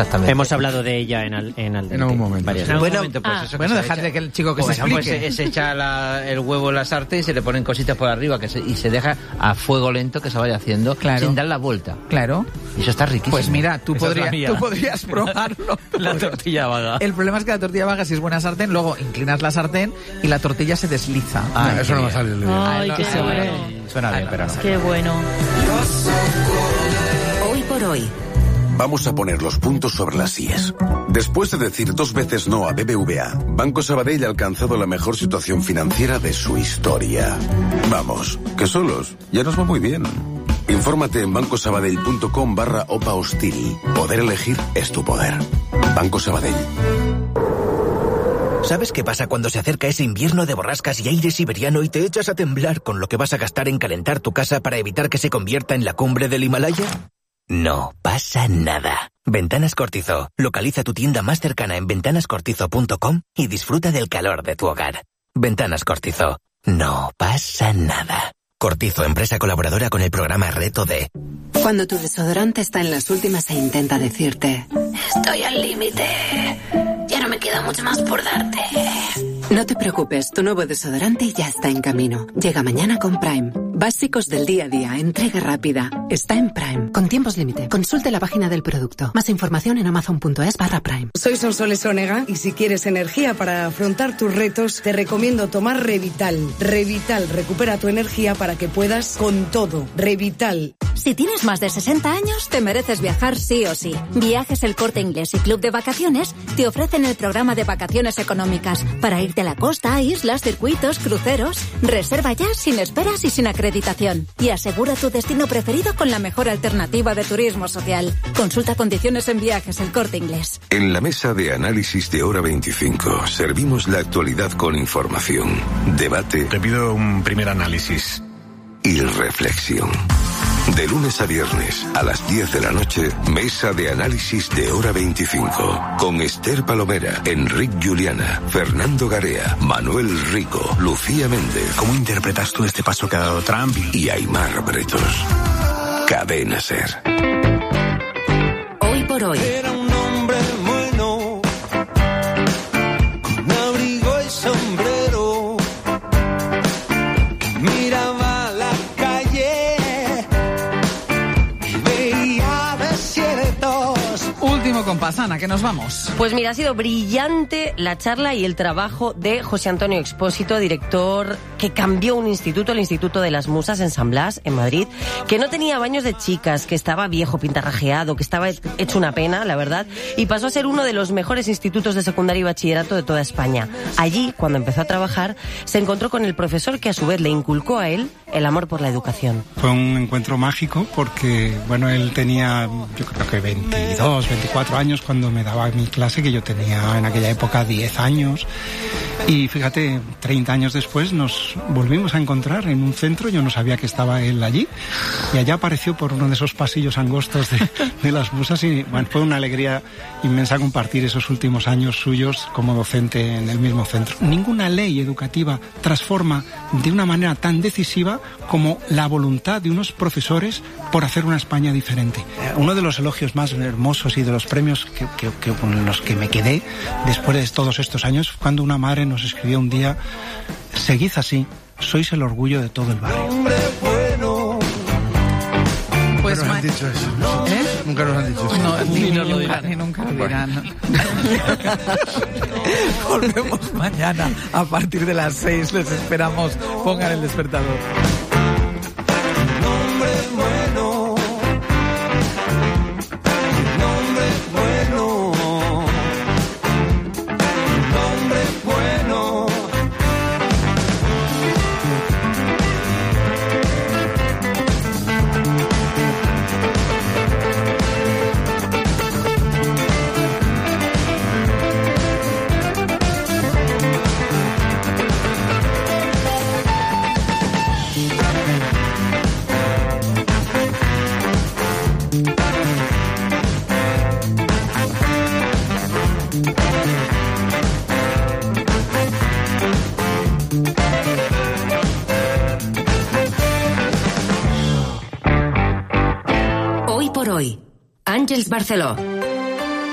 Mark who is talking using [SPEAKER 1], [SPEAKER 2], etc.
[SPEAKER 1] Exactamente.
[SPEAKER 2] Hemos hablado de ella en Aldente.
[SPEAKER 3] En algún momento.
[SPEAKER 1] Bueno, dejarle que el chico que se explique. Pues se echa el huevo en la sartén y se le ponen cositas por arriba y se deja a fuego lento que se vaya haciendo sin dar la vuelta.
[SPEAKER 4] Claro.
[SPEAKER 1] Y eso está riquísimo.
[SPEAKER 4] Pues mira, tú podrías probarlo.
[SPEAKER 2] La tortilla vaga.
[SPEAKER 4] El problema es que la tortilla vaga, si es buena sartén, luego inclinas la sartén y la tortilla se desliza.
[SPEAKER 3] Eso no va a salir.
[SPEAKER 5] Ay, qué bueno.
[SPEAKER 2] Suena bien, pero no.
[SPEAKER 5] Qué bueno.
[SPEAKER 6] Hoy por hoy.
[SPEAKER 7] Vamos a poner los puntos sobre las íes. Después de decir 2 veces no a BBVA, Banco Sabadell ha alcanzado la mejor situación financiera de su historia. Vamos, que solos, ya nos va muy bien. Infórmate en bancosabadell.com/OPA hostil. Poder elegir es tu poder. Banco Sabadell.
[SPEAKER 8] ¿Sabes qué pasa cuando se acerca ese invierno de borrascas y aire siberiano y te echas a temblar con lo que vas a gastar en calentar tu casa para evitar que se convierta en la cumbre del Himalaya? No pasa nada. Ventanas Cortizo. Localiza tu tienda más cercana en ventanascortizo.com y disfruta del calor de tu hogar. Ventanas Cortizo. No pasa nada. Cortizo, empresa colaboradora con el programa Reto D.
[SPEAKER 6] Cuando tu desodorante está en las últimas e intenta decirte: estoy al límite, ya no me queda mucho más por darte. No te preocupes, tu nuevo desodorante ya está en camino. Llega mañana con Prime. Básicos del día a día, entrega rápida. Está en Prime, con tiempos límite. Consulte la página del producto. Más información en amazon.es/Prime.
[SPEAKER 9] Soy Sonsoles Onega y si quieres energía para afrontar tus retos, te recomiendo tomar Revital. Revital recupera tu energía para que puedas con todo. Revital.
[SPEAKER 10] Si tienes más de 60 años, te mereces viajar sí o sí. Viajes El Corte Inglés y Club de Vacaciones te ofrecen el programa de vacaciones económicas para irte a la costa, islas, circuitos, cruceros. Reserva ya, sin esperas y sin acreditación. Y asegura tu destino preferido con la mejor alternativa de turismo social. Consulta condiciones en Viajes El Corte Inglés.
[SPEAKER 7] En la mesa de análisis de Hora 25 servimos la actualidad con información, debate.
[SPEAKER 11] Te pido un primer análisis.
[SPEAKER 7] Y reflexión. De lunes a viernes, a las 10 de la noche, mesa de análisis de Hora 25. Con Esther Palomera, Enric Juliana, Fernando Garea, Manuel Rico, Lucía Méndez.
[SPEAKER 11] ¿Cómo interpretas tú este paso que ha dado Trump?
[SPEAKER 7] Y Aimar Bretos. Cadena SER.
[SPEAKER 6] Hoy por hoy.
[SPEAKER 12] Era un hombre bueno, con abrigo y sombrero, que miraba la calle y veía desiertos.
[SPEAKER 4] Último compás, Ana, que nos vamos.
[SPEAKER 5] Pues mira, ha sido brillante la charla y el trabajo de José Antonio Expósito, director que cambió un instituto, el Instituto de las Musas en San Blas, en Madrid, que no tenía baños de chicas, que estaba viejo, pintarrajeado, que estaba hecho una pena, la verdad, y pasó a ser uno de los mejores institutos de secundaria y bachillerato de toda España. Allí, cuando empezó a trabajar, se encontró con el profesor que a su vez le inculcó a él el amor por la educación.
[SPEAKER 13] Fue un encuentro mágico porque, bueno, él tenía, yo creo que 22, 24 años cuando me daba mi clase, que yo tenía en aquella época 10 años. Y fíjate, 30 años después nos volvimos a encontrar en un centro, yo no sabía que estaba él allí, y allá apareció por uno de esos pasillos angostos de las Musas, y bueno, fue una alegría inmensa compartir esos últimos años suyos como docente en el mismo centro. Ninguna ley educativa transforma de una manera tan decisiva como la voluntad de unos profesores por hacer una España diferente. Uno de los elogios más hermosos y de los premios con los que me quedé después de todos estos años, cuando una madre nos escribió un día: seguid así, sois el orgullo de todo el barrio.
[SPEAKER 4] Pues
[SPEAKER 3] nunca nos han dicho eso.
[SPEAKER 4] ¿Eh?
[SPEAKER 3] Nunca nos han dicho eso.
[SPEAKER 4] No, ni nunca lo dirán. Volvemos mañana a partir de las 6. Les esperamos. Pongan el despertador.
[SPEAKER 6] Hoy por hoy, Àngels Barceló.